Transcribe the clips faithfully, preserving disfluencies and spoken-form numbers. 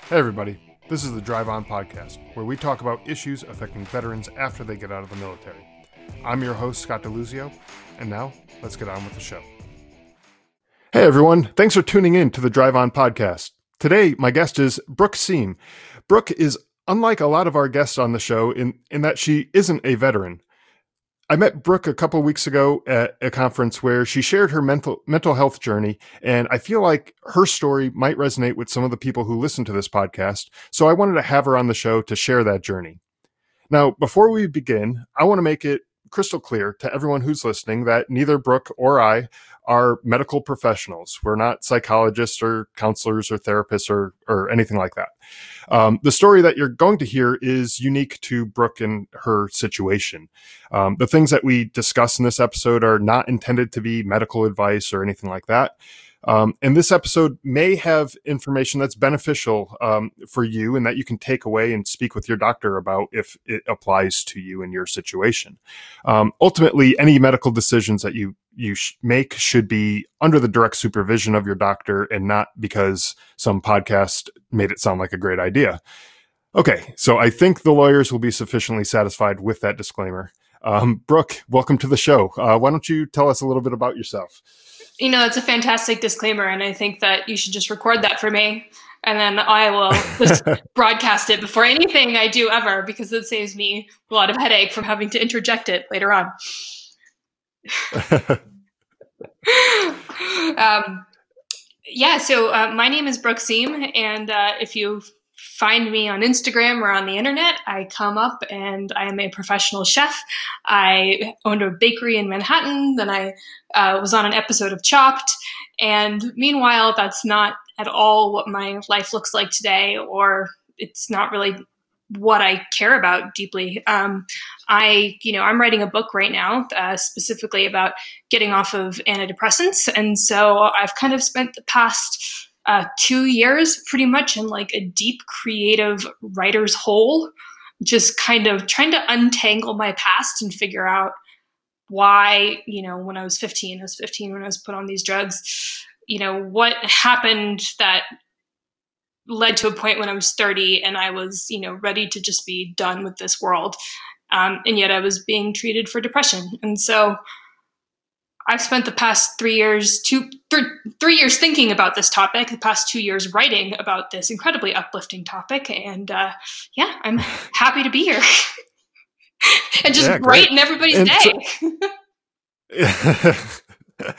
Hey everybody, this is the Drive On Podcast, where we talk about issues affecting veterans after they get out of the military. I'm your host, Scott DeLuzio, and now let's get on with the show. Hey everyone, thanks for tuning in to the Drive On Podcast. Today, my guest is Brooke Seam. Brooke is unlike a lot of our guests on the show in, in that she isn't a veteran. I met Brooke a couple weeks ago at a conference where she shared her mental mental health journey, and I feel like her story might resonate with some of the people who listen to this podcast, so I wanted to have her on the show to share that journey. Now, before we begin, I want to make it crystal clear to everyone who's listening that neither Brooke or I are medical professionals. We're not psychologists or counselors or therapists or, or anything like that. Um, the story that you're going to hear is unique to Brooke and her situation. Um, the things that we discuss in this episode are not intended to be medical advice or anything like that. Um, and this episode may have information that's beneficial um, for you and that you can take away and speak with your doctor about if it applies to you in your situation. Um, ultimately, any medical decisions that you you sh- make should be under the direct supervision of your doctor and not because some podcast made it sound like a great idea. Okay, so I think the lawyers will be sufficiently satisfied with that disclaimer. Um, Brooke, welcome to the show. Uh, why don't you tell us a little bit about yourself? You know, it's a fantastic disclaimer, and I think that you should just record that for me, and then I will just broadcast it before anything I do ever, because it saves me a lot of headache from having to interject it later on. um, yeah, so uh, my name is Brooke Seam, and uh, if you find me on Instagram or on the internet, I come up and I am a professional chef. I owned a bakery in Manhattan. Then I uh, was on an episode of Chopped. And meanwhile, that's not at all what my life looks like today, or it's not really what I care about deeply. Um, I, you know, I'm writing a book right now, uh, specifically about getting off of antidepressants. And so I've kind of spent the past Uh, two years pretty much in like a deep creative writer's hole, just kind of trying to untangle my past and figure out why, you know, when I was fifteen, I was fifteen when I was put on these drugs, you know, what happened that led to a point when I was thirty and I was, you know, ready to just be done with this world. Um, and yet I was being treated for depression. And so I've spent the past three years, two, th- three years thinking about this topic, the past two years writing about this incredibly uplifting topic. And uh, yeah, I'm happy to be here and just Yeah, brighten everybody's and day. So,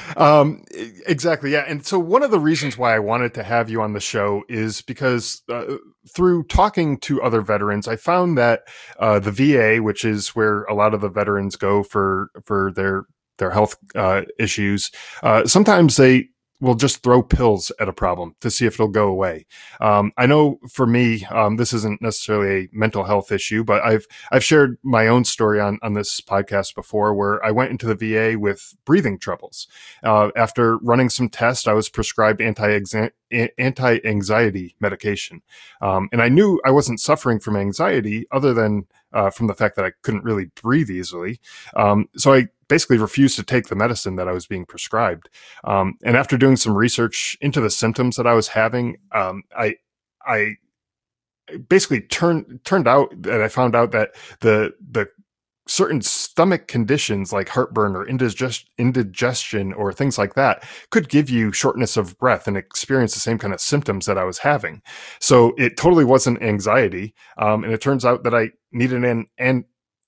um, exactly. Yeah. And so one of the reasons why I wanted to have you on the show is because uh, through talking to other veterans, I found that uh, the V A, which is where a lot of the veterans go for, for their their health uh, issues, uh, sometimes they will just throw pills at a problem to see if it'll go away. Um, I know for me, um, this isn't necessarily a mental health issue, but I've I've shared my own story on, on this podcast before where I went into the V A with breathing troubles. Uh, after running some tests, I was prescribed anti anti-anxiety medication. Um, and I knew I wasn't suffering from anxiety other than uh, from the fact that I couldn't really breathe easily. Um, so I basically refused to take the medicine that I was being prescribed. Um, and after doing some research into the symptoms that I was having, um, I, I basically turned, turned out that I found out that the, the certain stomach conditions like heartburn or indigest- indigestion or things like that could give you shortness of breath and experience the same kind of symptoms that I was having. So it totally wasn't anxiety. Um, and it turns out that I needed an, an,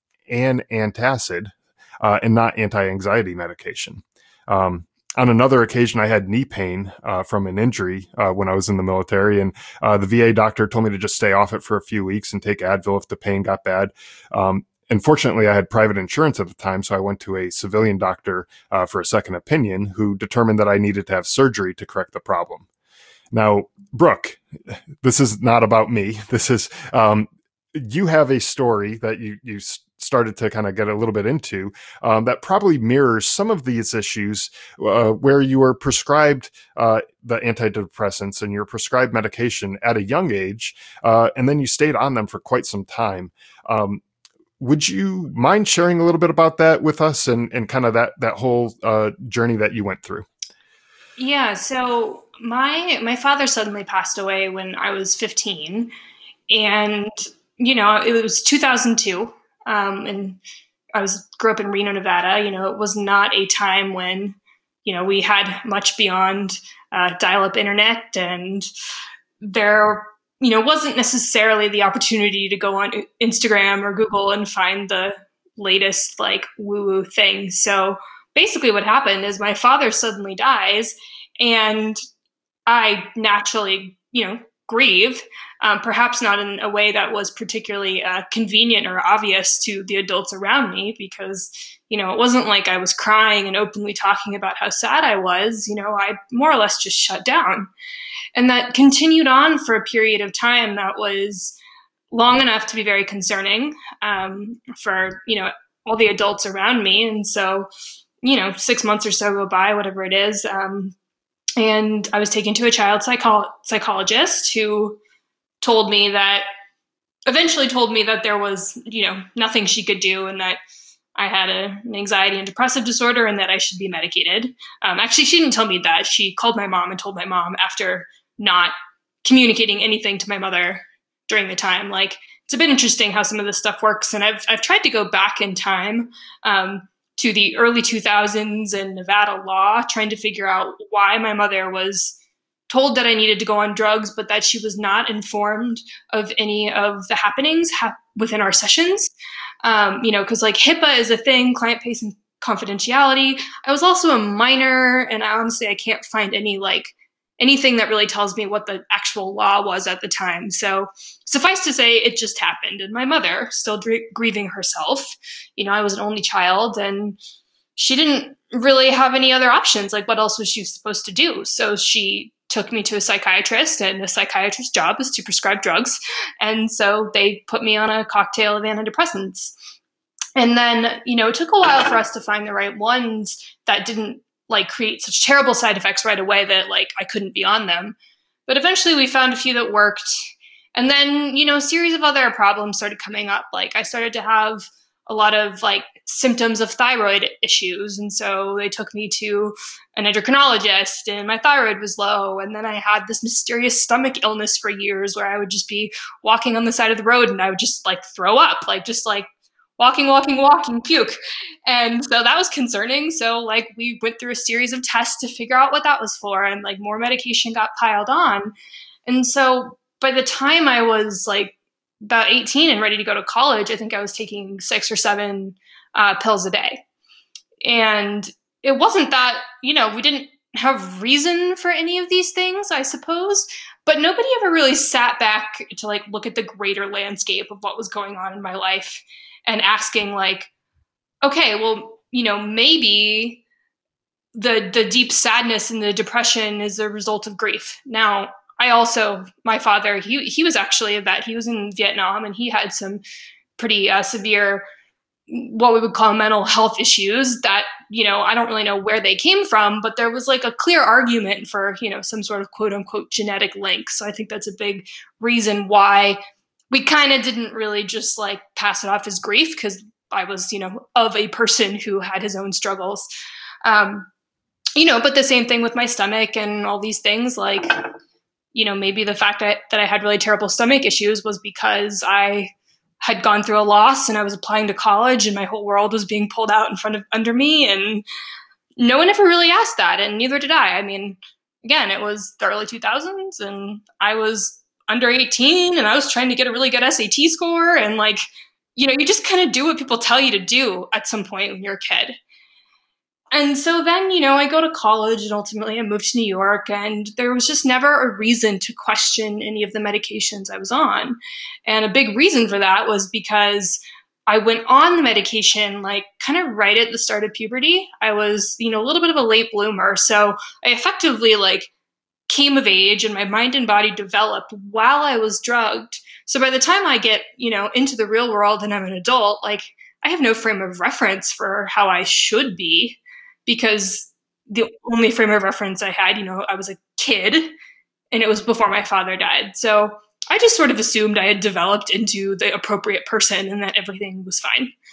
an antacid, Uh, and not anti-anxiety medication. Um, on another occasion, I had knee pain uh, from an injury uh, when I was in the military, and uh, the V A doctor told me to just stay off it for a few weeks and take Advil if the pain got bad. Um, Unfortunately, I had private insurance at the time, so I went to a civilian doctor uh, for a second opinion who determined that I needed to have surgery to correct the problem. Now, Brooke, this is not about me. This is, um, you have a story that you, you started to kind of get a little bit into um, that probably mirrors some of these issues uh, where you were prescribed uh, the antidepressants and you're prescribed medication at a young age, uh, and then you stayed on them for quite some time. Um, would you mind sharing a little bit about that with us and, and kind of that, that whole uh, journey that you went through? Yeah, so my my father suddenly passed away when I was fifteen, and you know it was two thousand two, um, and I was grew up in Reno, Nevada. You know, it was not a time when you know we had much beyond uh, dial-up internet, and there you know wasn't necessarily the opportunity to go on Instagram or Google and find the latest like woo-woo thing. So basically what happened is my father suddenly dies, and I naturally, you know, grieve, um, perhaps not in a way that was particularly uh, convenient or obvious to the adults around me, because, you know, it wasn't like I was crying and openly talking about how sad I was. You know, I more or less just shut down. And that continued on for a period of time that was long enough to be very concerning um, for, you know, all the adults around me. And so, you know, six months or so go by, whatever it is. Um, and I was taken to a child psycho- psychologist who told me that, eventually told me that there was, you know, nothing she could do, and that I had a, an anxiety and depressive disorder, and that I should be medicated. Um, actually, she didn't tell me that. She called my mom and told my mom after not communicating anything to my mother during the time. Like, it's a bit interesting how some of this stuff works. And I've, I've tried to go back in time um, to the early two thousands and Nevada law, trying to figure out why my mother was told that I needed to go on drugs, but that she was not informed of any of the happenings ha- within our sessions. Um, you know, because like HIPAA is a thing, client-facing confidentiality. I was also a minor, and I honestly, I can't find any like anything that really tells me what the actual law was at the time. So suffice to say, it just happened. And my mother, still dr- grieving herself, you know, I was an only child, and she didn't really have any other options. Like, what else was she supposed to do? So she took me to a psychiatrist, and a psychiatrist's job is to prescribe drugs. And so they put me on a cocktail of antidepressants. And then, you know, it took a while for us to find the right ones that didn't like create such terrible side effects right away that like I couldn't be on them. But eventually we found a few that worked. And then, you know, a series of other problems started coming up. Like, I started to have a lot of like symptoms of thyroid issues. And so they took me to an endocrinologist, and my thyroid was low. And then I had this mysterious stomach illness for years where I would just be walking on the side of the road and I would just like throw up, like just like walking, walking, walking, puke. And so that was concerning. So like we went through a series of tests to figure out what that was for, and like more medication got piled on. And so by the time I was like about eighteen and ready to go to college, I think I was taking six or seven uh, pills a day. And it wasn't that, you know, we didn't have reason for any of these things, I suppose, but nobody ever really sat back to like look at the greater landscape of what was going on in my life and asking like, okay, well, you know, maybe the the deep sadness and the depression is a result of grief. Now, I also, my father, he he was actually a vet. He was in Vietnam, and he had some pretty uh, severe, what we would call mental health issues that, you know, I don't really know where they came from, but there was like a clear argument for, you know, some sort of quote unquote genetic link. So I think that's a big reason why we kind of didn't really just like pass it off as grief, because I was, you know, of a person who had his own struggles. Um, you know, but the same thing with my stomach and all these things, like, you know, maybe the fact that, that I had really terrible stomach issues was because I had gone through a loss and I was applying to college and my whole world was being pulled out in front of under me. And no one ever really asked that. And neither did I. I mean, again, it was the early two thousands and I was under eighteen and I was trying to get a really good S A T score. And like, you know, you just kind of do what people tell you to do at some point when you're a kid. And so then, you know, I go to college and ultimately I moved to New York, and there was just never a reason to question any of the medications I was on. And a big reason for that was because I went on the medication like kind of right at the start of puberty. I was, you know, a little bit of a late bloomer. So I effectively like came of age and my mind and body developed while I was drugged. So by the time I get, you know, into the real world and I'm an adult, like I have no frame of reference for how I should be, because the only frame of reference I had, you know, I was a kid and it was before my father died. So I just sort of assumed I had developed into the appropriate person and that everything was fine.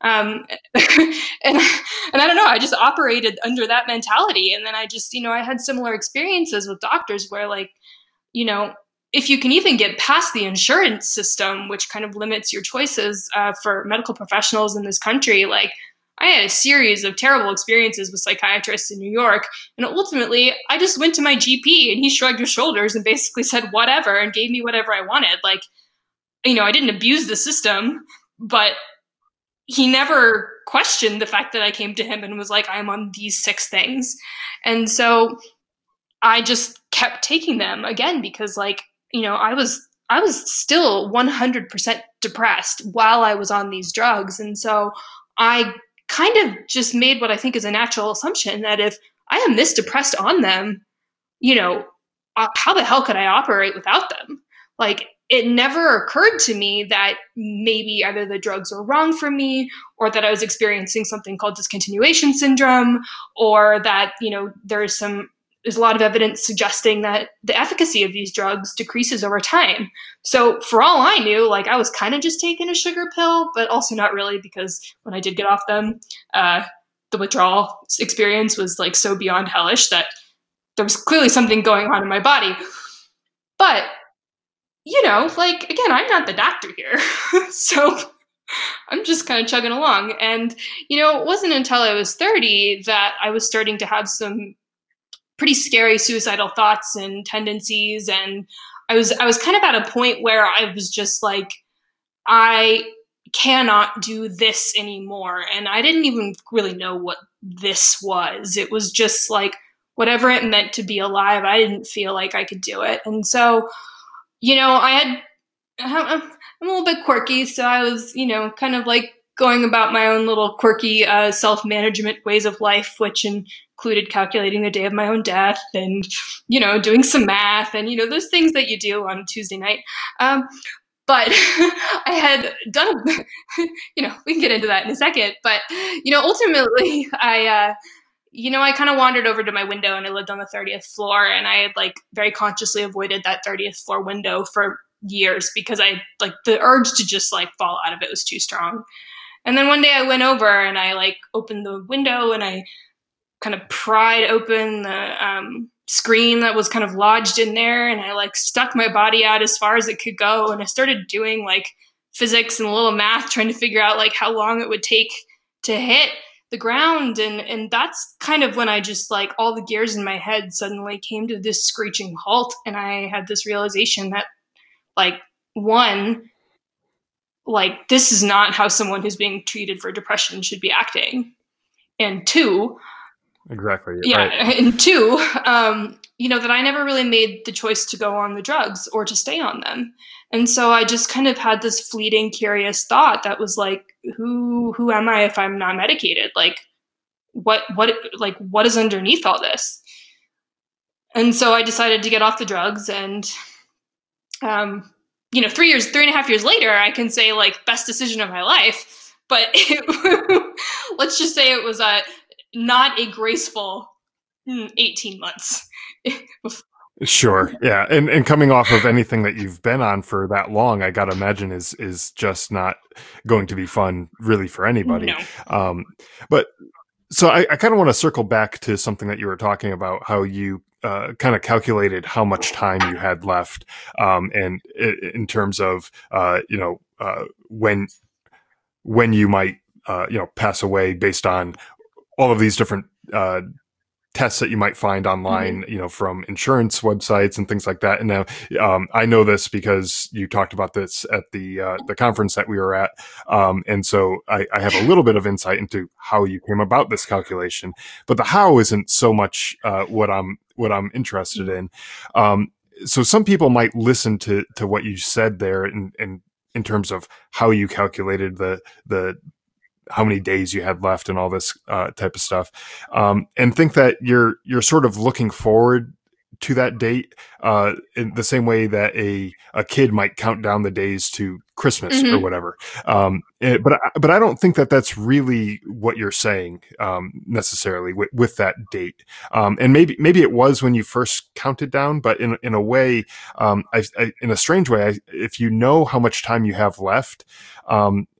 Um, and, and I don't know, I just operated under that mentality. And then I just, you know, I had similar experiences with doctors where like, you know, if you can even get past the insurance system, which kind of limits your choices uh, for medical professionals in this country, like I had a series of terrible experiences with psychiatrists in New York. And ultimately, I just went to my G P and he shrugged his shoulders and basically said whatever and gave me whatever I wanted. Like, you know, I didn't abuse the system, but he never questioned the fact that I came to him and was like, I'm on these six things. And so I just kept taking them again, because like, you know, I was, I was still one hundred percent depressed while I was on these drugs. And so I kind of just made what I think is a natural assumption that if I am this depressed on them, you know, uh, how the hell could I operate without them? Like, it never occurred to me that maybe either the drugs were wrong for me, or that I was experiencing something called discontinuation syndrome, or that, you know, there's some, there's a lot of evidence suggesting that the efficacy of these drugs decreases over time. So for all I knew, like I was kind of just taking a sugar pill, but also not really, because when I did get off them, uh, the withdrawal experience was like so beyond hellish that there was clearly something going on in my body. But, you know, like, again, I'm not the doctor here. So I'm just kind of chugging along. And, you know, it wasn't until I was thirty that I was starting to have some pretty scary suicidal thoughts and tendencies. And I was, I was kind of at a point where I was just like, I cannot do this anymore. And I didn't even really know what this was. It was just like, whatever it meant to be alive, I didn't feel like I could do it. And so, you know, I had, I'm a little bit quirky. So I was, you know, kind of like going about my own little quirky uh, self-management ways of life, which included calculating the day of my own death and, you know, doing some math and, you know, those things that you do on Tuesday night. Um, but I had done, you know, we can get into that in a second. But, you know, ultimately, I, uh, you know, I kind of wandered over to my window and I lived on the thirtieth floor, and I had like very consciously avoided that thirtieth floor window for years because I like the urge to just like fall out of it was too strong. And then one day I went over and I like opened the window and I kind of pried open the um, screen that was kind of lodged in there. And I like stuck my body out as far as it could go. And I started doing like physics and a little math, trying to figure out like how long it would take to hit the ground. And, and that's kind of when I just like all the gears in my head suddenly came to this screeching halt. And I had this realization that like, one, like this is not how someone who's being treated for depression should be acting. And two, exactly. Yeah. Right. And two, um, you know, that I never really made the choice to go on the drugs or to stay on them. And so I just kind of had this fleeting, curious thought that was like, who, who am I if I'm not medicated? Like what, what, like what is underneath all this? And so I decided to get off the drugs, and, um, you know, three years, three and a half years later, I can say like best decision of my life, but it, let's just say it was a, not a graceful eighteen months. Sure. Yeah. And and coming off of anything that you've been on for that long, I got to imagine is is just not going to be fun really for anybody. No. Um, but so I, I kind of want to circle back to something that you were talking about, how you uh, kind of calculated how much time you had left. Um, and it, in terms of, uh, you know, uh, when, when you might, uh, you know, pass away based on all of these different uh, tests that you might find online, mm-hmm. you know, from insurance websites and things like that. And now um, I know this because you talked about this at the uh, the conference that we were at. Um, and so I, I have a little bit of insight into how you came about this calculation, but the how isn't so much uh, what I'm what I'm interested in. Um, so some people might listen to to what you said there in, in in terms of how you calculated the the how many days you had left and all this uh, type of stuff, um, and think that you're you're sort of looking forward to that date uh, in the same way that a a kid might count down the days to Christmas mm-hmm. or whatever. Um, it, but but I don't think that that's really what you're saying um, necessarily with, with that date. Um, and maybe maybe it was when you first counted down, but in in a way, um, I, I, in a strange way, I, if you know how much time you have left. Um,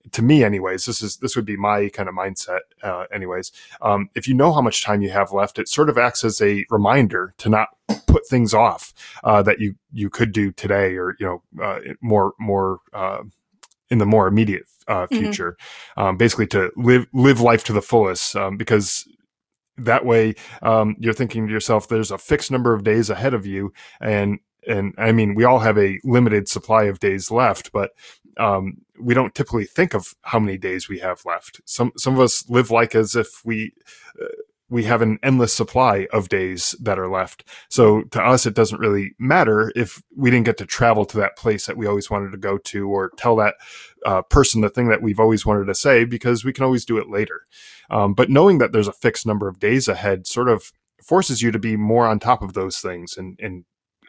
to me anyways, this is, this would be my kind of mindset, uh, anyways. Um, if you know how much time you have left, it sort of acts as a reminder to not put things off, uh, that you, you could do today, or, you know, uh, more, more, uh, in the more immediate, uh, future, mm-hmm. um, basically to live, live life to the fullest, um, because that way, um, you're thinking to yourself, there's a fixed number of days ahead of you. And, and I mean, we all have a limited supply of days left, but, um, we don't typically think of how many days we have left. Some, some of us live like as if we, uh, we have an endless supply of days that are left. So to us, it doesn't really matter if we didn't get to travel to that place that we always wanted to go to, or tell that uh, person the thing that we've always wanted to say, because we can always do it later. Um, but knowing that there's a fixed number of days ahead sort of forces you to be more on top of those things, and, and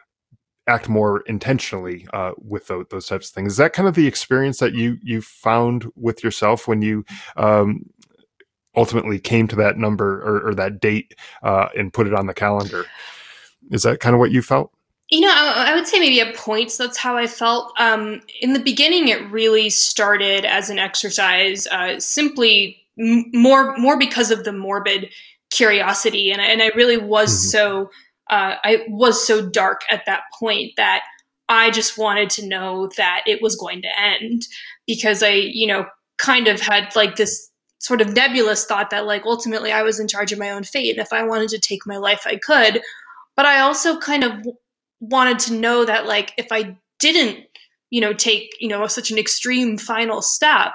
act more intentionally uh, with those, those types of things. Is that kind of the experience that you, you found with yourself when you, um, ultimately came to that number, or, or that date, uh, and put it on the calendar? Is that kind of what you felt? You know, I, I would say maybe at points that's how I felt. Um, in the beginning, it really started as an exercise, uh, simply m- more more because of the morbid curiosity, and I, and I really was mm-hmm. so uh, I was so dark at that point that I just wanted to know that it was going to end, because I, you know, kind of had like this sort of nebulous thought that like ultimately I was in charge of my own fate, and if I wanted to take my life, I could. But I also kind of w- wanted to know that like if I didn't, you know, take, you know, such an extreme final step,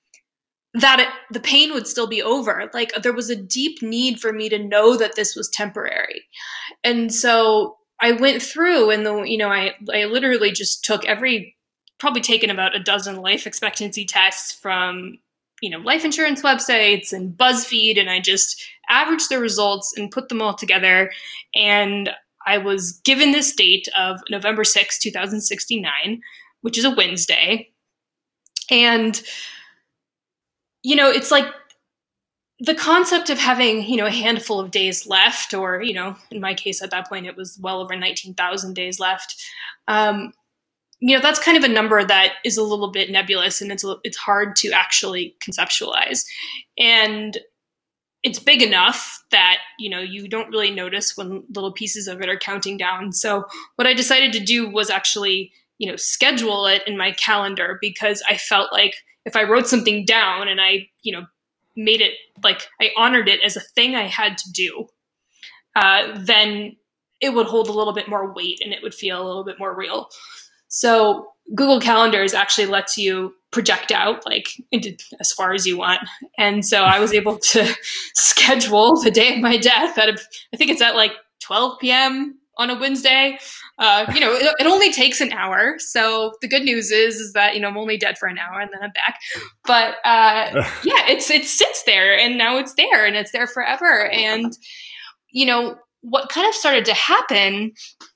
that it, the pain would still be over. Like there was a deep need for me to know that this was temporary. And so I went through, and the, you know, I, I literally just took every, probably taken about a dozen life expectancy tests from, you know, life insurance websites and BuzzFeed, and I just averaged the results and put them all together. And I was given this date of November sixth, twenty sixty-nine, which is a Wednesday. And, you know, it's like the concept of having, you know, a handful of days left, or, you know, in my case at that point, it was well over nineteen thousand days left. Um, you know, that's kind of a number that is a little bit nebulous, and it's it's hard to actually conceptualize. And it's big enough that, you know, you don't really notice when little pieces of it are counting down. So what I decided to do was actually, you know, schedule it in my calendar, because I felt like if I wrote something down and I, you know, made it like I honored it as a thing I had to do, uh, then it would hold a little bit more weight and it would feel a little bit more real. So Google Calendars actually lets you project out like into as far as you want. And so I was able to schedule the day of my death at, a, I think it's at like twelve p.m. on a Wednesday. Uh, you know, it, it only takes an hour. So the good news is, is that, you know, I'm only dead for an hour and then I'm back. But uh, yeah, it's, it sits there, and now it's there, and it's there forever. And, you know, what kind of started to happen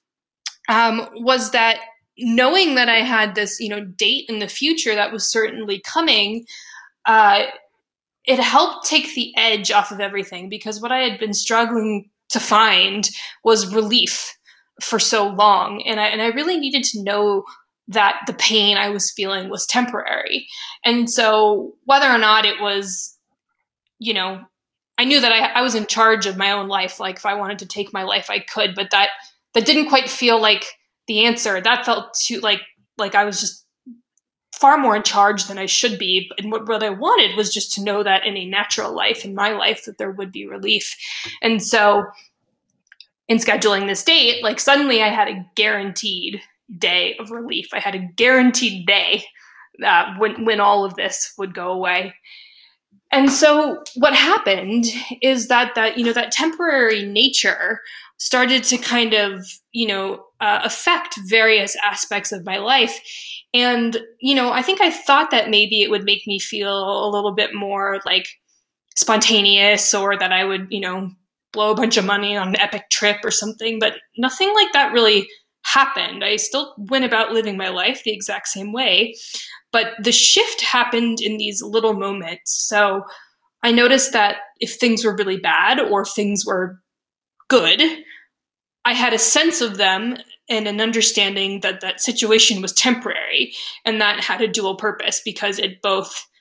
um, was that knowing that I had this, you know, date in the future that was certainly coming, uh, it helped take the edge off of everything, because what I had been struggling to find was relief for so long. And I, and I really needed to know that the pain I was feeling was temporary. And so whether or not it was, you know, I knew that I, I was in charge of my own life. Like if I wanted to take my life, I could, but that, that didn't quite feel like the answer. That felt too like, like I was just far more in charge than I should be. And what, what I wanted was just to know that in a natural life, in my life, that there would be relief. And so in scheduling this date, like suddenly I had a guaranteed day of relief. I had a guaranteed day uh, when, when all of this would go away. And so what happened is that, that, you know, that temporary nature started to kind of, you know, uh, affect various aspects of my life. And, you know, I think I thought that maybe it would make me feel a little bit more like spontaneous, or that I would, you know, blow a bunch of money on an epic trip or something, but nothing like that really happened. I still went about living my life the exact same way, but the shift happened in these little moments. So I noticed that if things were really bad or if things were good, I had a sense of them and an understanding that that situation was temporary, and that had a dual purpose, because it both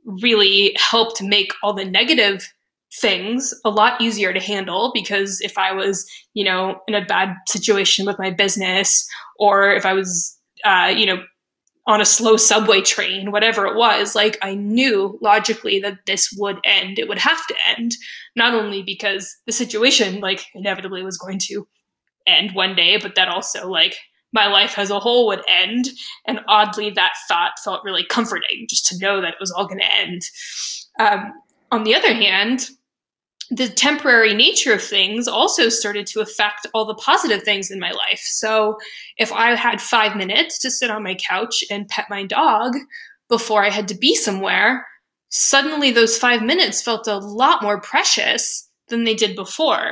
really helped make all the negative things a lot easier to handle, because if I was, you know, in a bad situation with my business, or if I was, uh, you know, on a slow subway train, whatever it was, like I knew logically that this would end. It would have to end, not only because the situation like inevitably was going to end one day, but that also like my life as a whole would end. And oddly, that thought felt really comforting, just to know that it was all going to end. Um, on the other hand, the temporary nature of things also started to affect all the positive things in my life. So if I had five minutes to sit on my couch and pet my dog before I had to be somewhere, suddenly those five minutes felt a lot more precious than they did before.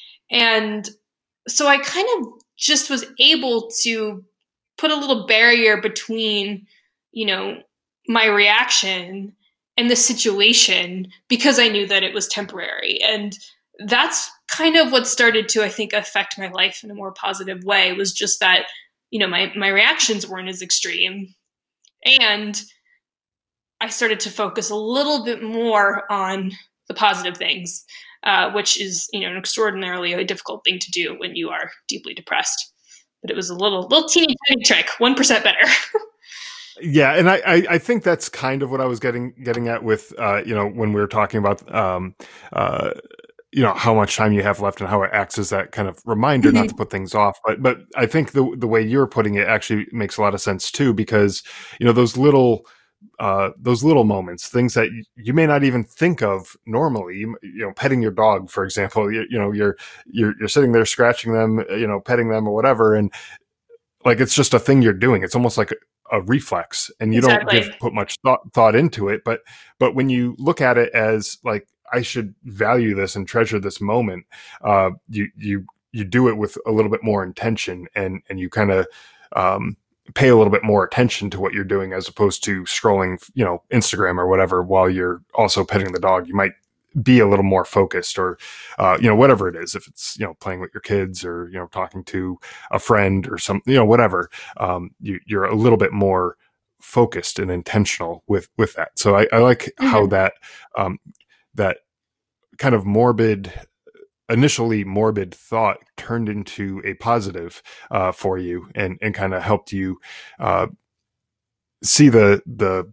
And so I kind of just was able to put a little barrier between, you know, my reaction and the situation, because I knew that it was temporary. And that's kind of what started to, I think, affect my life in a more positive way, was just that, you know, my, my reactions weren't as extreme. And I started to focus a little bit more on the positive things, uh, which is, you know, an extraordinarily difficult thing to do when you are deeply depressed. But it was a little, little teeny tiny trick, one percent better. Yeah, and I, I, I think that's kind of what I was getting getting at with, uh, you know, when we were talking about, um, uh, you know, how much time you have left and how it acts as that kind of reminder not to put things off. But but I think the the way you're putting it actually makes a lot of sense too, because, you know, those little uh, those little moments, things that you, you may not even think of normally, you, you know, petting your dog, for example, you, you know, you're you're you're sitting there scratching them, you know, petting them or whatever, and like it's just a thing you're doing. It's almost like a, a reflex, and you Exactly. don't give, put much thought thought into it. But but when you look at it as like, I should value this and treasure this moment, uh, you you you do it with a little bit more intention, and and you kind of um, pay a little bit more attention to what you're doing, as opposed to scrolling, you know, Instagram or whatever while you're also petting the dog. You might be a little more focused, or, uh, you know, whatever it is, if it's, you know, playing with your kids, or, you know, talking to a friend or some, you know, whatever, um, you, you're a little bit more focused and intentional with, with that. So I, I like mm-hmm. how that, um, that kind of morbid, initially morbid thought turned into a positive, uh, for you, and, and kind of helped you, uh, see the, the,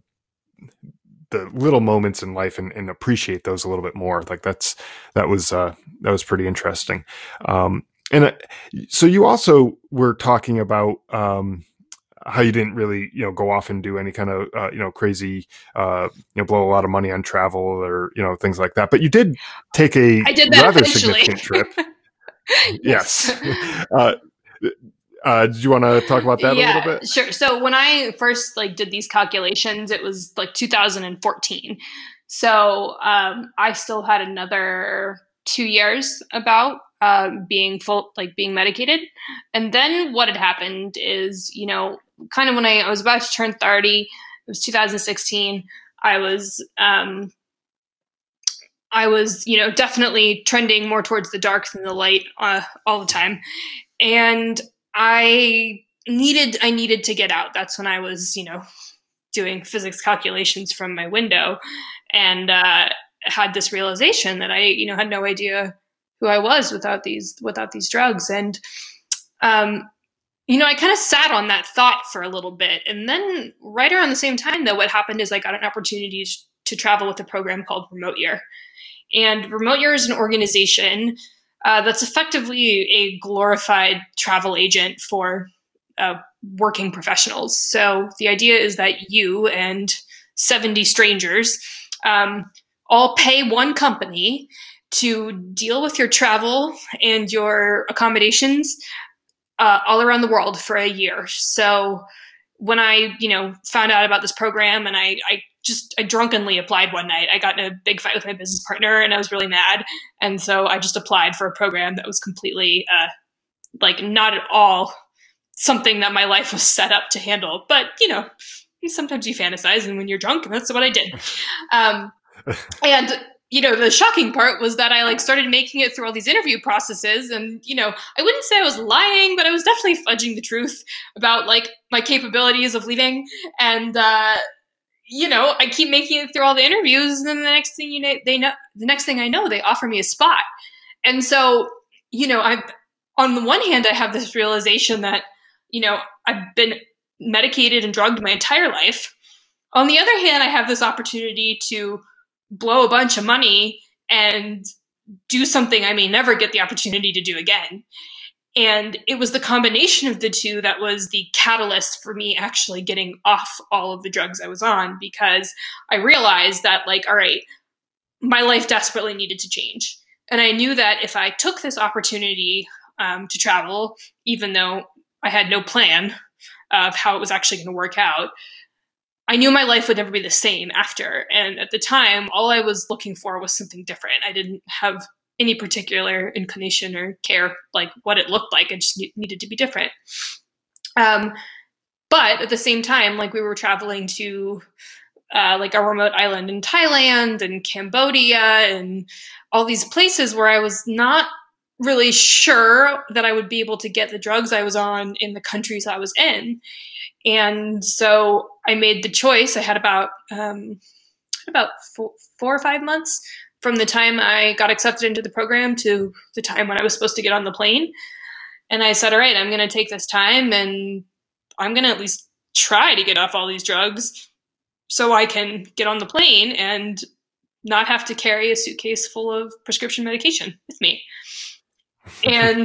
the little moments in life, and, and appreciate those a little bit more. Like that's, that was, uh, that was pretty interesting. Um, and uh, so you also were talking about, um, how you didn't really, you know, go off and do any kind of, uh, you know, crazy, uh, you know, blow a lot of money on travel, or, you know, things like that. But you did take a I did that rather eventually. significant trip. Yes. yes. uh, Uh, did you want to talk about that yeah, a little bit? Sure. So when I first like did these calculations, it was like two thousand fourteen. So um, I still had another two years about uh, being full, like being medicated. And then what had happened is, you know, kind of when I, I was about to turn thirty, it was two thousand sixteen. I was, um, I was, you know, definitely trending more towards the dark than the light uh, all the time. And I needed, I needed to get out. That's when I was, you know, doing physics calculations from my window, and uh, had this realization that I, you know, had no idea who I was without these, without these drugs. And, um, you know, I kind of sat on that thought for a little bit. And then right around the same time, though, what happened is I got an opportunity to travel with a program called Remote Year. And Remote Year is an organization Uh, that's effectively a glorified travel agent for uh, working professionals. So the idea is that you and seventy strangers um, all pay one company to deal with your travel and your accommodations uh, all around the world for a year. So when I, you know, found out about this program, and I, I just, I drunkenly applied one night. I got in a big fight with my business partner, and I was really mad. And so I just applied for a program that was completely, uh, like not at all something that my life was set up to handle. But, you know, sometimes you fantasize, and when you're drunk, and that's what I did. Um, and, you know, the shocking part was that I like started making it through all these interview processes, and, you know, I wouldn't say I was lying, but I was definitely fudging the truth about like my capabilities of leaving. And, uh, you know, I keep making it through all the interviews, and then the next thing you know, they know, the next thing I know, they offer me a spot. And so, you know, I've, on the one hand, I have this realization that, you know, I've been medicated and drugged my entire life. On the other hand, I have this opportunity to blow a bunch of money and do something I may never get the opportunity to do again. And it was the combination of the two that was the catalyst for me actually getting off all of the drugs I was on, because I realized that, like, all right, my life desperately needed to change. And I knew that if I took this opportunity um, to travel, even though I had no plan of how it was actually going to work out, I knew my life would never be the same after. And at the time, all I was looking for was something different. I didn't have any particular inclination or care like what it looked like. I just needed to be different. Um, but at the same time, like, we were traveling to uh, like a remote island in Thailand and Cambodia and all these places where I was not really sure that I would be able to get the drugs I was on in the countries I was in. And so I made the choice. I had about um, about four, four or five months from the time I got accepted into the program to the time when I was supposed to get on the plane. And I said, all right, I'm going to take this time and I'm going to at least try to get off all these drugs so I can get on the plane and not have to carry a suitcase full of prescription medication with me. And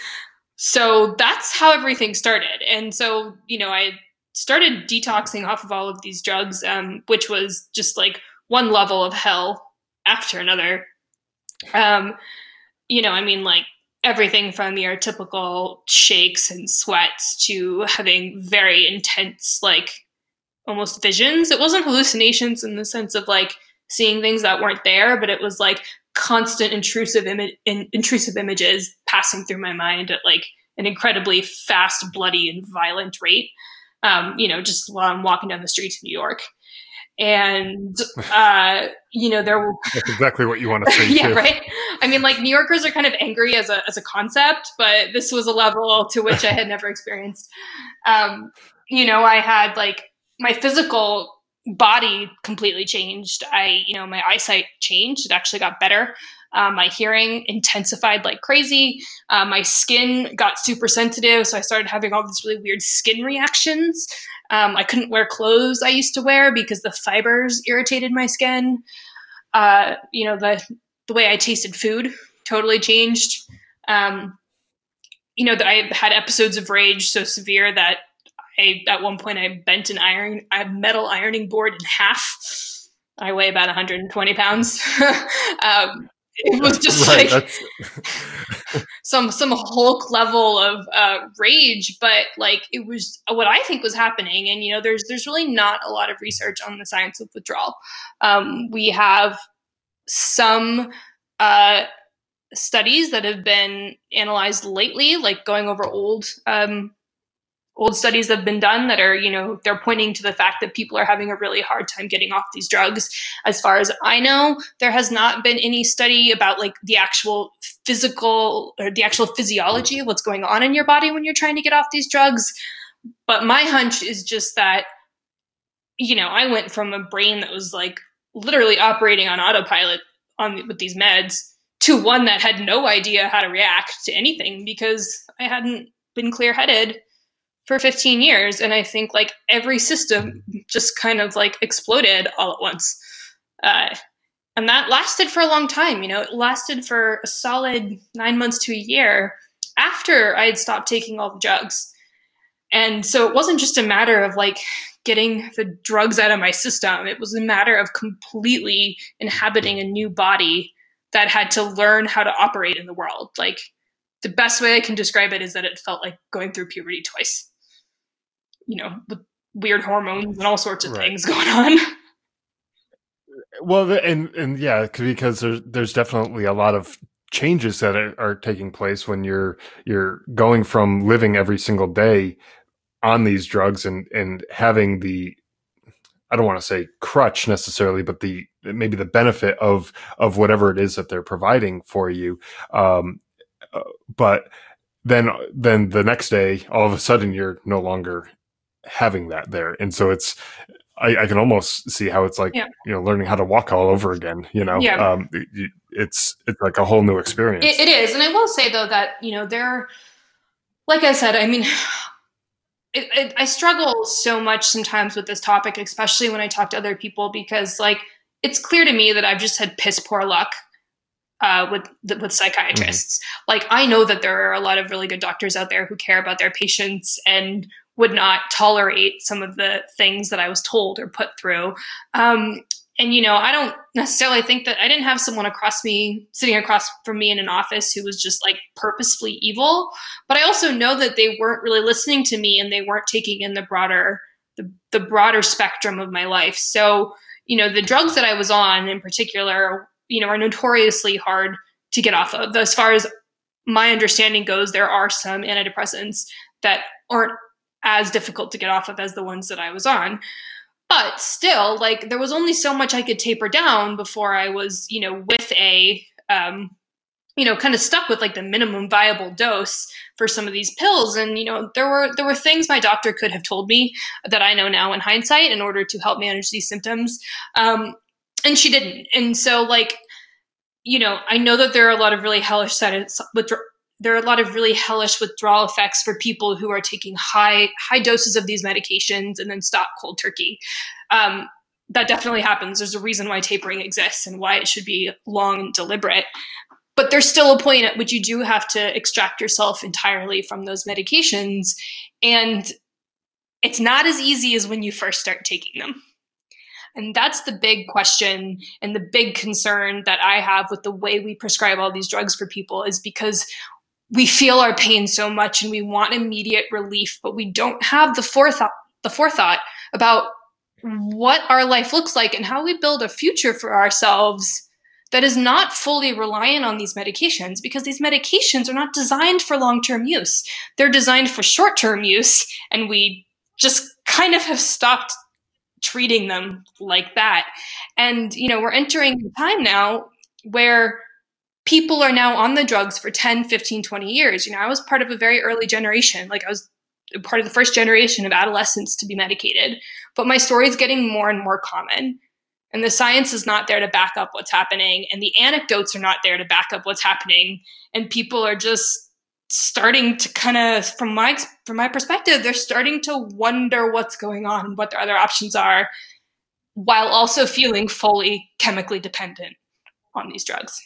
so that's how everything started. And so, you know, I started detoxing off of all of these drugs, um, which was just like one level of hell after another. Um, you know, I mean, like, everything from your typical shakes and sweats to having very intense, like, almost visions. It wasn't hallucinations in the sense of like seeing things that weren't there, but it was like constant intrusive Im- in, intrusive images passing through my mind at like an incredibly fast, bloody, and violent rate. Um, you know, just while I'm walking down the streets of New York. And, uh, you know, there were... That's exactly what you want to say, yeah, too. right? I mean, like, New Yorkers are kind of angry as a as a concept, but this was a level to which I had never experienced. Um, you know, I had, like, my physical body completely changed. I, you know, my eyesight changed. It actually got better. Um, my hearing intensified like crazy. Uh, my skin got super sensitive, so I started having all these really weird skin reactions. Um, I couldn't wear clothes I used to wear because the fibers irritated my skin. Uh, you know, the the way I tasted food totally changed. Um, you know, I had episodes of rage so severe that I, at one point, I bent an iron, a metal ironing board in half. I weigh about one hundred twenty pounds. um, It was just right, like some some Hulk level of uh, rage, but like it was what I think was happening. And you know, there's there's really not a lot of research on the science of withdrawal. Um, we have some uh, studies that have been analyzed lately, like going over old um, old studies that have been done that are, you know, they're pointing to the fact that people are having a really hard time getting off these drugs. As far as I know, there has not been any study about like the actual physical or the actual physiology of what's going on in your body when you're trying to get off these drugs. But my hunch is just that, you know, I went from a brain that was like literally operating on autopilot on with these meds to one that had no idea how to react to anything because I hadn't been clear-headed for fifteen years. And I think like every system just kind of like exploded all at once. Uh, and that lasted for a long time. You know, it lasted for a solid nine months to a year after I had stopped taking all the drugs. And so it wasn't just a matter of like getting the drugs out of my system. It was a matter of completely inhabiting a new body that had to learn how to operate in the world. Like the best way I can describe it is that it felt like going through puberty twice. You know, with weird hormones and all sorts of right. things going on. Well, and and yeah, because there's there's definitely a lot of changes that are, are taking place when you're you're going from living every single day on these drugs and and having the, I don't want to say crutch necessarily, but the maybe the benefit of of whatever it is that they're providing for you. Um, uh, but then then the next day, all of a sudden, you're no longer having that there. And so it's I, I can almost see how it's like, yeah. you know, learning how to walk all over again, you know, Yeah. um, it, it's, it's like a whole new experience. It, it is. And I will say though that, you know, there, like I said, I mean, it, it, I struggle so much sometimes with this topic, especially when I talk to other people, because like, it's clear to me that I've just had piss poor luck uh, with with psychiatrists. Mm-hmm. Like, I know that there are a lot of really good doctors out there who care about their patients and would not tolerate some of the things that I was told or put through. Um, and, you know, I don't necessarily think that I didn't have someone across me, sitting across from me in an office who was just like purposefully evil. But I also know that they weren't really listening to me and they weren't taking in the broader, the, the broader spectrum of my life. So, you know, the drugs that I was on in particular, you know, are notoriously hard to get off of. As far as my understanding goes, there are some antidepressants that aren't as difficult to get off of as the ones that I was on. But still, like, there was only so much I could taper down before I was, you know, with a, um, you know, kind of stuck with like the minimum viable dose for some of these pills. And, you know, there were, there were things my doctor could have told me that I know now in hindsight in order to help manage these symptoms. Um, and she didn't. And so like, you know, I know that there are a lot of really hellish side there are a lot of really hellish withdrawal effects for people who are taking high, high doses of these medications and then stop cold turkey. Um, that definitely happens. There's a reason why tapering exists and why it should be long and deliberate. But there's still a point at which you do have to extract yourself entirely from those medications. And it's not as easy as when you first start taking them. And that's the big question and the big concern that I have with the way we prescribe all these drugs for people, is because we feel our pain so much and we want immediate relief, but we don't have the forethought, the forethought about what our life looks like and how we build a future for ourselves that is not fully reliant on these medications, because these medications are not designed for long-term use. They're designed for short-term use, and we just kind of have stopped treating them like that. And, you know, we're entering a time now where people are now on the drugs for ten, fifteen, twenty years. You know, I was part of a very early generation. Like, I was part of the first generation of adolescents to be medicated. But my story is getting more and more common. And the science is not there to back up what's happening. And the anecdotes are not there to back up what's happening. And people are just starting to kind of, from my from my perspective, they're starting to wonder what's going on and what their other options are, while also feeling fully chemically dependent on these drugs.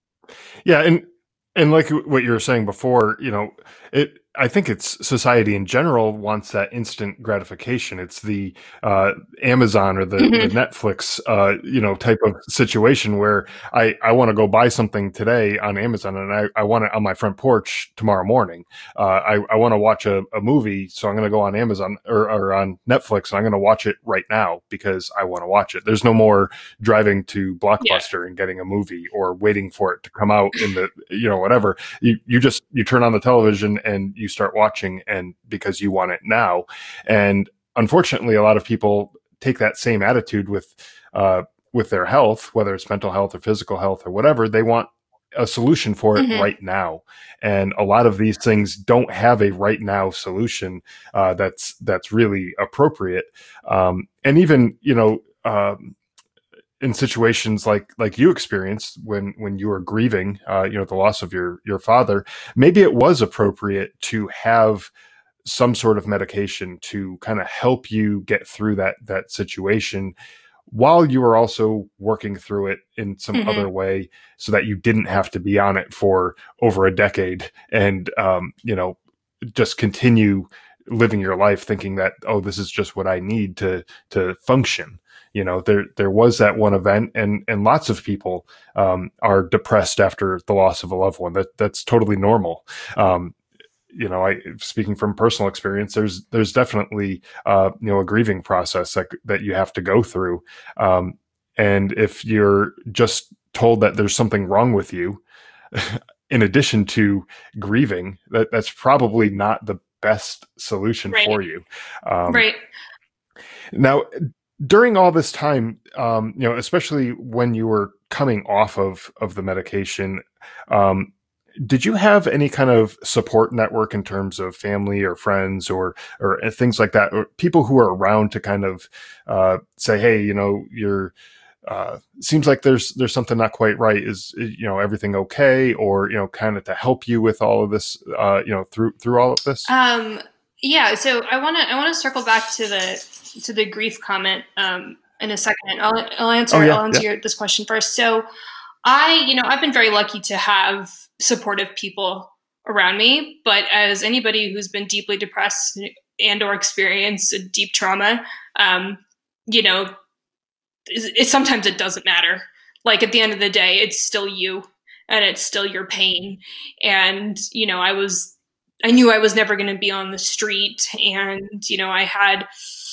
Yeah, and and like what you were saying before, you know, it. I think it's society in general wants that instant gratification. It's the uh, Amazon or the, mm-hmm. the Netflix, uh, you know, type of situation where I, I want to go buy something today on Amazon and I, I want it on my front porch tomorrow morning. Uh, I, I want to watch a, a movie, so I'm going to go on Amazon or, or on Netflix and I'm going to watch it right now because I want to watch it. There's no more driving to Blockbuster yeah. and getting a movie or waiting for it to come out in the, you know, whatever. You, you just, you turn on the television and you start watching, and because you want it now. And unfortunately, a lot of people take that same attitude with uh, with their health, whether it's mental health or physical health or whatever. They want a solution for it mm-hmm. right now. And a lot of these things don't have a right now solution uh, that's that's really appropriate. Um, and even, you know, um, in situations like like you experienced when when you were grieving, uh, you know, the loss of your your father, maybe it was appropriate to have some sort of medication to kind of help you get through that that situation, while you were also working through it in some mm-hmm. other way, so that you didn't have to be on it for over a decade and um, you know, just continue living your life thinking that, oh, this is just what I need to to function. You know, there there was that one event, and and lots of people um, are depressed after the loss of a loved one. That that's totally normal. Um, you know, I speaking from personal experience, there's there's definitely uh, you know, a grieving process that that you have to go through. Um, and if you're just told that there's something wrong with you, in addition to grieving, that that's probably not the best solution right. for you. Um, right. Now, during all this time, um, you know, especially when you were coming off of, of the medication, um, Did you have any kind of support network in terms of family or friends or or things like that, or people who are around to kind of uh, say, hey, you know, you're uh, seems like there's there's something not quite right. Is, you know, everything okay? Or, you know, kind of to help you with all of this, uh, you know, through through all of this? Um, yeah. So I want to I want to circle back to the to the grief comment um, in a second. I'll, I'll answer Oh, yeah, I'll answer yeah. your, this question first. So I, you know, I've been very lucky to have supportive people around me, but as anybody who's been deeply depressed and or experienced a deep trauma, um, you know, it, it, sometimes it doesn't matter. Like at the end of the day, it's still you and it's still your pain. And, you know, I was, I knew I was never going to be on the street, and, you know, I had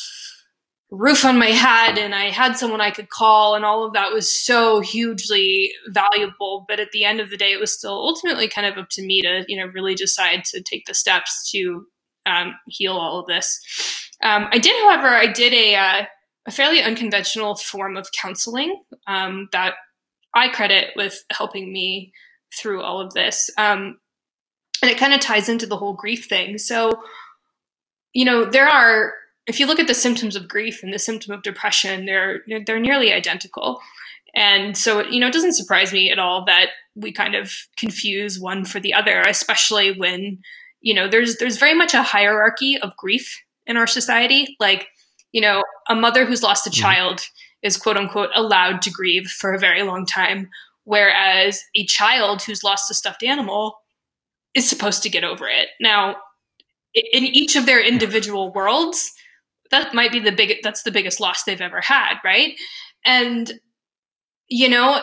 roof on my head and I had someone I could call, and all of that was so hugely valuable. But at the end of the day, it was still ultimately kind of up to me to, you know, really decide to take the steps to um, heal all of this. Um, I did, however, I did a, uh, a fairly unconventional form of counseling um, that I credit with helping me through all of this. Um, and it kind of ties into the whole grief thing. So, you know, there are, if you look at the symptoms of grief and the symptom of depression, they're they're nearly identical. And so, you know, it doesn't surprise me at all that we kind of confuse one for the other, especially when, you know, there's there's very much a hierarchy of grief in our society. Like, you know, a mother who's lost a child is quote unquote allowed to grieve for a very long time, whereas a child who's lost a stuffed animal is supposed to get over it. Now, in each of their individual worlds, that might be the big, that's the biggest loss they've ever had. Right. And, you know,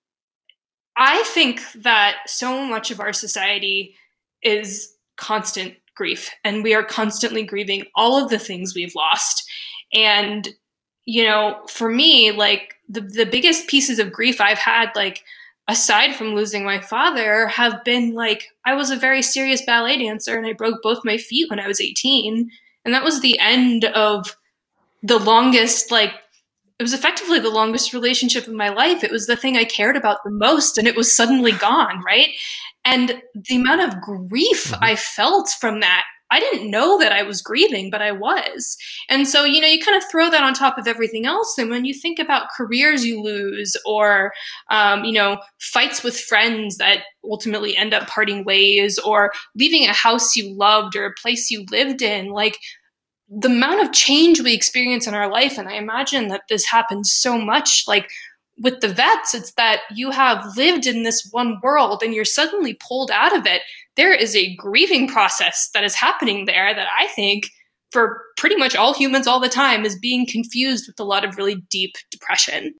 I think that so much of our society is constant grief, and we are constantly grieving all of the things we've lost. And, you know, for me, like the, the biggest pieces of grief I've had, like, aside from losing my father, have been like, I was a very serious ballet dancer and I broke both my feet when I was eighteen. And that was the end of the longest, like, it was effectively the longest relationship of my life. It was the thing I cared about the most, and it was suddenly gone, right? And the amount of grief mm-hmm. I felt from that, I didn't know that I was grieving, but I was. And so, you know, you kind of throw that on top of everything else. And when you think about careers you lose, or, um, you know, fights with friends that ultimately end up parting ways, or leaving a house you loved or a place you lived in, like, the amount of change we experience in our life, and I imagine that this happens so much, like with the vets, it's that you have lived in this one world and you're suddenly pulled out of it. There is a grieving process that is happening there that I think for pretty much all humans all the time is being confused with a lot of really deep depression.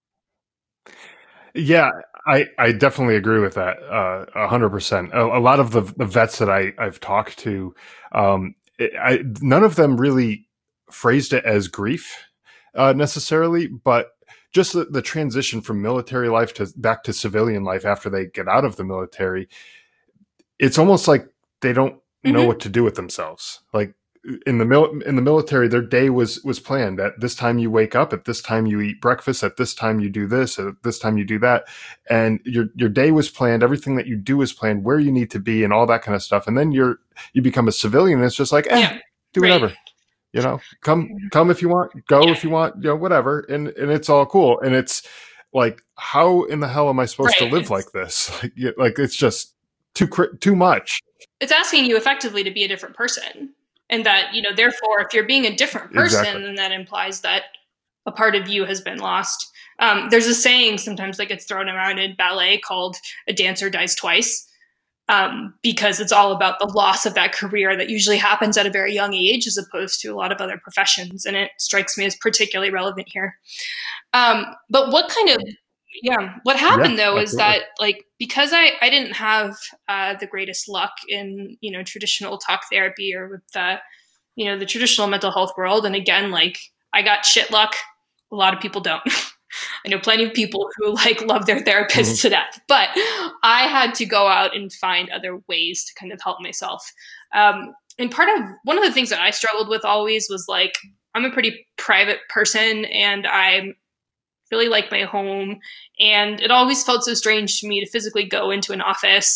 Yeah, I, I definitely agree with that. Uh, a hundred percent. A lot of the, the vets that I, I've talked to, um, I, none of them really phrased it as grief uh, necessarily, but just the, the transition from military life to back to civilian life after they get out of the military, it's almost like they don't mm-hmm. know what to do with themselves. Like in the mil- in the military, their day was was planned. At this time you wake up, at this time you eat breakfast, at this time you do this, at this time you do that, and your your day was planned. Everything that you do is planned, where you need to be, and all that kind of stuff. And then you're you become a civilian, and it's just like, eh, yeah, do whatever. Right. You know, come come if you want, go yeah. if you want, you know, whatever, and and it's all cool. And it's like, how in the hell am I supposed right. to live it's, like this? Like, like it's just too too much. It's asking you effectively to be a different person. And that, you know, therefore, if you're being a different person, exactly. then that implies that a part of you has been lost. Um, there's a saying sometimes that gets thrown around in ballet called "a dancer dies twice," um, because it's all about the loss of that career that usually happens at a very young age, as opposed to a lot of other professions. And it strikes me as particularly relevant here. Um, but what kind of Yeah. What happened yeah, though absolutely. is that, like, because I, I didn't have uh, the greatest luck in, you know, traditional talk therapy or with the, you know, the traditional mental health world. And again, like, I got shit luck. A lot of people don't. I know plenty of people who like love their therapists mm-hmm. to death, but I had to go out and find other ways to kind of help myself. Um, and part of one of the things that I struggled with always was like, I'm a pretty private person and I'm really like my home. And it always felt so strange to me to physically go into an office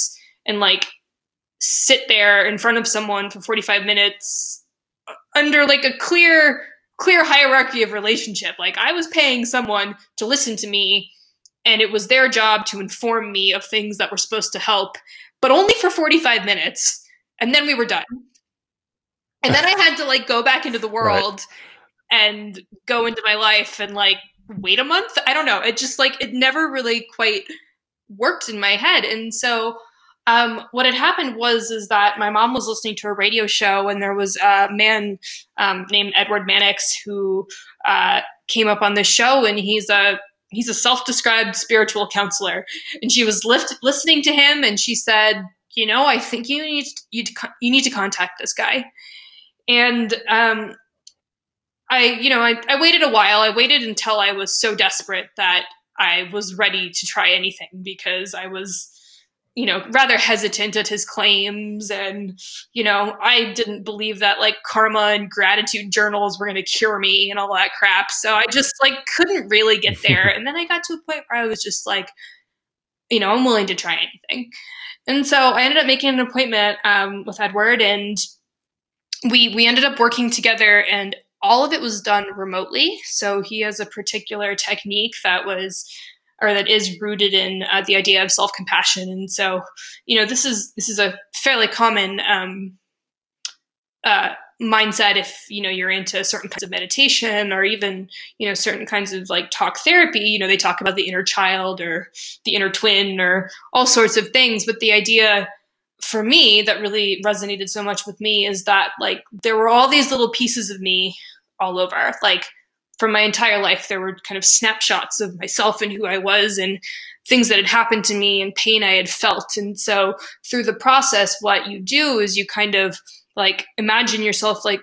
and like sit there in front of someone for forty-five minutes under like a clear, clear hierarchy of relationship. Like I was paying someone to listen to me, and it was their job to inform me of things that were supposed to help, but only for forty-five minutes. And then we were done. And then I had to like go back into the world right. and go into my life and like wait a month. I don't know. It just like, it never really quite worked in my head. And so um, what had happened was, is that my mom was listening to a radio show, and there was a man um, named Edward Mannix who uh, came up on this show, and he's a, he's a self-described spiritual counselor. And she was lift, listening to him, and she said, you know, I think you need, you, you need to contact this guy. And um, I, you know, I, I waited a while. I waited until I was so desperate that I was ready to try anything, because I was, you know, rather hesitant at his claims. And, you know, I didn't believe that like karma and gratitude journals were going to cure me and all that crap. So I just like couldn't really get there. And then I got to a point where I was just like, you know, I'm willing to try anything. And so I ended up making an appointment um, with Edward, and we we ended up working together, and all of it was done remotely. So he has a particular technique that was, or that is rooted in uh, the idea of self-compassion. And so, you know, this is, this is a fairly common um, uh, mindset if, you know, you're into certain kinds of meditation, or even, you know, certain kinds of like talk therapy. You know, they talk about the inner child or the inner twin or all sorts of things. But the idea for me that really resonated so much with me is that like there were all these little pieces of me all over. Like from my entire life, there were kind of snapshots of myself and who I was, and things that had happened to me and pain I had felt. And so through the process, what you do is you kind of like imagine yourself like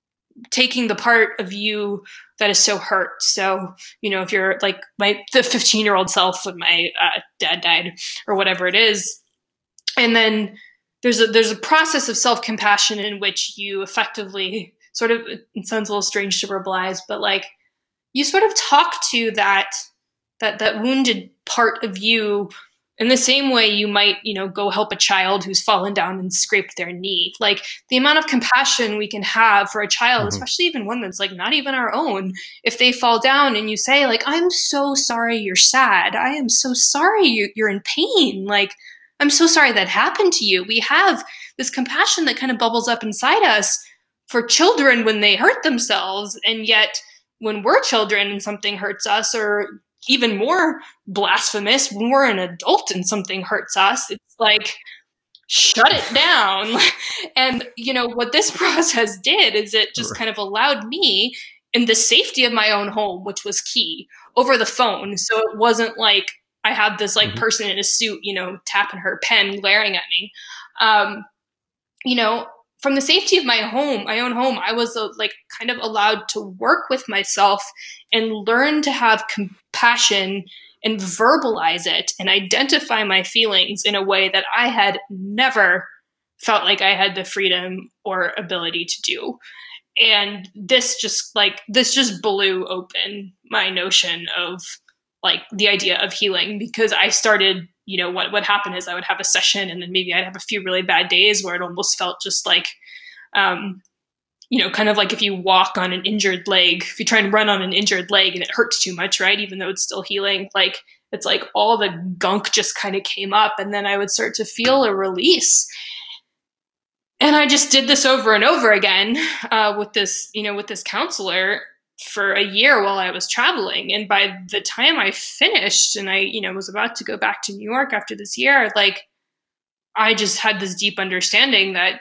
taking the part of you that is so hurt. So, you know, if you're like my, the fifteen year old self when my uh, dad died or whatever it is. And then there's a, there's a process of self-compassion in which you effectively sort of, it sounds a little strange to verbalize, but like you sort of talk to that, that, that wounded part of you in the same way you might, you know, go help a child who's fallen down and scraped their knee. Like the amount of compassion we can have for a child, mm-hmm. especially even one that's like not even our own, if they fall down and you say like, I'm so sorry you're sad. I am so sorry you, you're in pain. Like, I'm so sorry that happened to you. We have this compassion that kind of bubbles up inside us for children when they hurt themselves. And yet when we're children and something hurts us, or even more blasphemous, when we're an adult and something hurts us, it's like, shut it down. And, you know, what this process did is it just kind of allowed me in the safety of my own home, which was key, over the phone. So it wasn't like I had this like mm-hmm. person in a suit, you know, tapping her pen, glaring at me. Um, you know, from the safety of my home, my own home, I was uh, like kind of allowed to work with myself and learn to have compassion and verbalize it and identify my feelings in a way that I had never felt like I had the freedom or ability to do. And this just like, this just blew open my notion of like the idea of healing, because I started, you know, what, what happened is I would have a session and then maybe I'd have a few really bad days where it almost felt just like, um, you know, kind of like if you walk on an injured leg, if you try and run on an injured leg and it hurts too much, right? Even though it's still healing, like it's like all the gunk just kind of came up, and then I would start to feel a release. And I just did this over and over again uh, with this, you know, with this counselor for a year while I was traveling. And by the time I finished and I, you know, was about to go back to New York after this year, like I just had this deep understanding that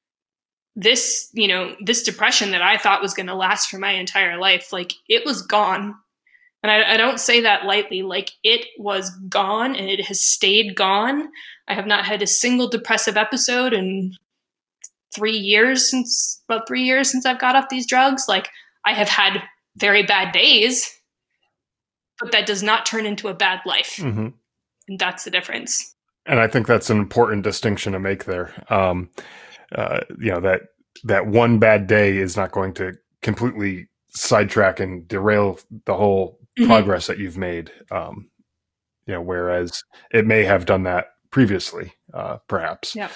this, you know, this depression that I thought was going to last for my entire life, like it was gone. And I, I don't say that lightly, like it was gone and it has stayed gone. I have not had a single depressive episode in three years since about three years since I've got off these drugs. Like I have had very bad days, but that does not turn into a bad life. Mm-hmm. And that's the difference. And I think that's an important distinction to make there. Um, uh, you know, that, that one bad day is not going to completely sidetrack and derail the whole mm-hmm. progress that you've made. Um, you know, whereas it may have done that previously, uh, perhaps. Yeah.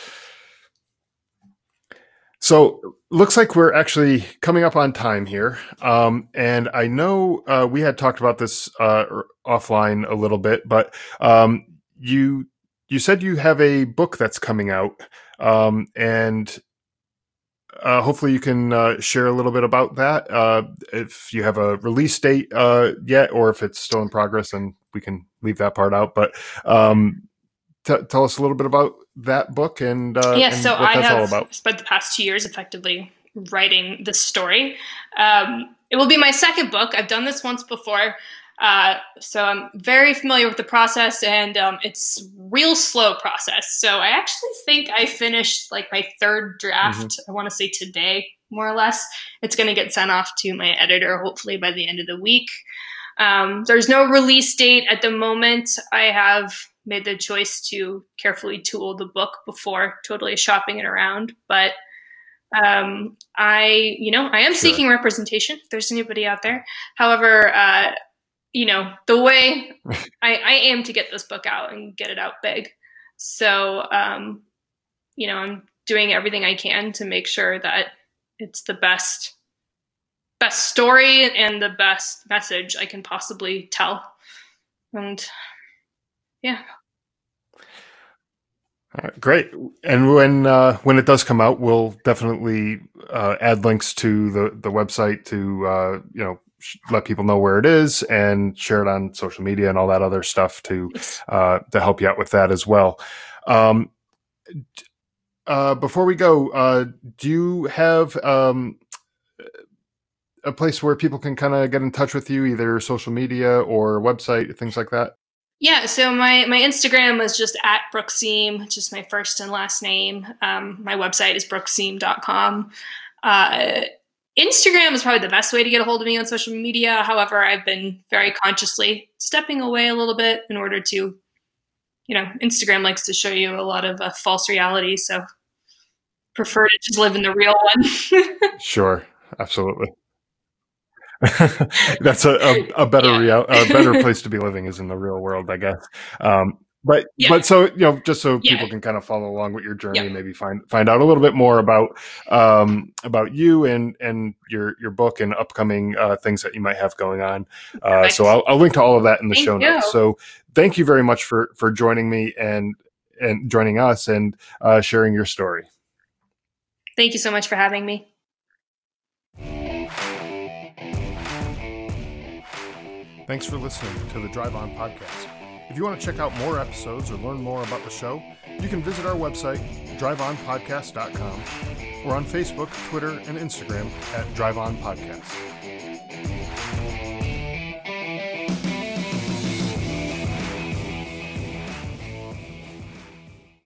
So looks like we're actually coming up on time here. Um, and I know uh, we had talked about this uh, offline a little bit, but um, you you said you have a book that's coming out, um, and uh, hopefully you can uh, share a little bit about that. Uh, if you have a release date uh, yet, or if it's still in progress, and we can leave that part out. But um, t- tell us a little bit about that book and, uh, yeah, and so what I that's have all about. spent the past two years effectively writing this story. Um, it will be my second book. I've done this once before, uh, so I'm very familiar with the process, and um, it's real slow process. So I actually think I finished like my third draft. Mm-hmm. I want to say today, more or less. It's going to get sent off to my editor, hopefully by the end of the week. Um, there's no release date at the moment. I have made the choice to carefully tool the book before totally shopping it around. But um, I, you know, I am sure. seeking representation if there's anybody out there. However, uh, you know, the way I, I aim to get this book out and get it out big. So, um, you know, I'm doing everything I can to make sure that it's the best best story and the best message I can possibly tell. And yeah. All right, great. And when uh, when it does come out, we'll definitely uh, add links to the, the website to uh, you know sh- let people know where it is and share it on social media and all that other stuff to uh, to help you out with that as well. Um, uh, before we go, uh, do you have um, a place where people can kind of get in touch with you, either social media or website, things like that? Yeah, so my, my Instagram is just at Brookseam, just my first and last name. Um, my website is brookseam dot com. Uh, Instagram is probably the best way to get a hold of me on social media. However, I've been very consciously stepping away a little bit in order to, you know, Instagram likes to show you a lot of uh, false reality, so prefer to just live in the real one. Sure, absolutely. That's a, a, a better yeah. real, a better place to be living is in the real world, I guess. Um, but yeah. but so you know, just so yeah. people can kind of follow along with your journey, yeah. maybe find find out a little bit more about um, about you and and your your book and upcoming uh, things that you might have going on. Uh, so I'll, I'll link to all of that in the thank show you. notes. So thank you very much for for joining me and and joining us and uh, sharing your story. Thank you so much for having me. Thanks for listening to the Drive On Podcast. If you want to check out more episodes or learn more about the show, you can visit our website, drive on podcast dot com, or on Facebook, Twitter, and Instagram at Drive On Podcast.